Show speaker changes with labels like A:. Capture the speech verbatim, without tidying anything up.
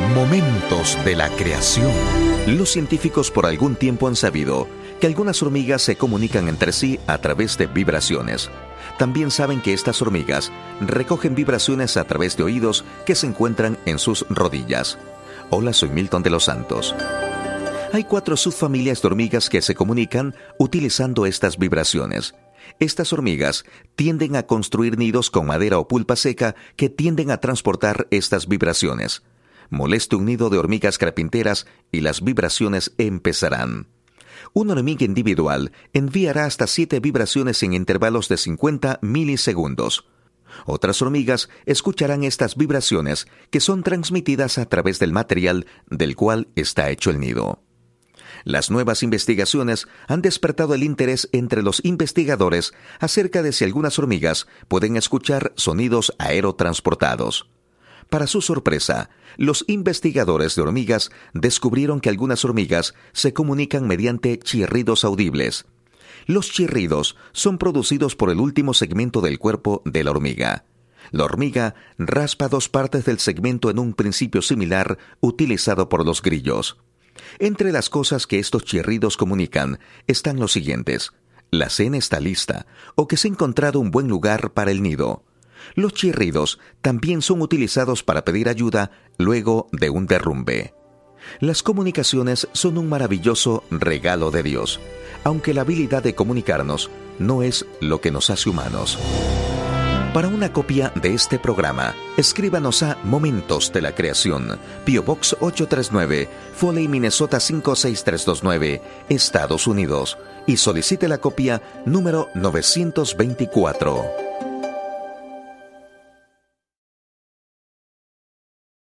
A: Momentos de la creación. Los científicos por algún tiempo han sabido que algunas hormigas se comunican entre sí a través de vibraciones. También saben que estas hormigas recogen vibraciones a través de oídos que se encuentran en sus rodillas. Hola, soy Milton de los Santos. Hay cuatro subfamilias de hormigas que se comunican utilizando estas vibraciones. Estas hormigas tienden a construir nidos con madera o pulpa seca que tienden a transportar estas vibraciones. Moleste un nido de hormigas carpinteras y las vibraciones empezarán. Una hormiga individual enviará hasta siete vibraciones en intervalos de cincuenta milisegundos. Otras hormigas escucharán estas vibraciones que son transmitidas a través del material del cual está hecho el nido. Las nuevas investigaciones han despertado el interés entre los investigadores acerca de si algunas hormigas pueden escuchar sonidos aerotransportados. Para su sorpresa, los investigadores de hormigas descubrieron que algunas hormigas se comunican mediante chirridos audibles. Los chirridos son producidos por el último segmento del cuerpo de la hormiga. La hormiga raspa dos partes del segmento en un principio similar utilizado por los grillos. Entre las cosas que estos chirridos comunican están los siguientes: la cena está lista, o que se ha encontrado un buen lugar para el nido. Los chirridos también son utilizados para pedir ayuda luego de un derrumbe. Las comunicaciones son un maravilloso regalo de Dios, aunque la habilidad de comunicarnos no es lo que nos hace humanos. Para una copia de este programa, escríbanos a Momentos de la Creación, P O Box ocho tres nueve, Foley, Minnesota cinco seis tres dos nueve, Estados Unidos, y solicite la copia número novecientos veinticuatro.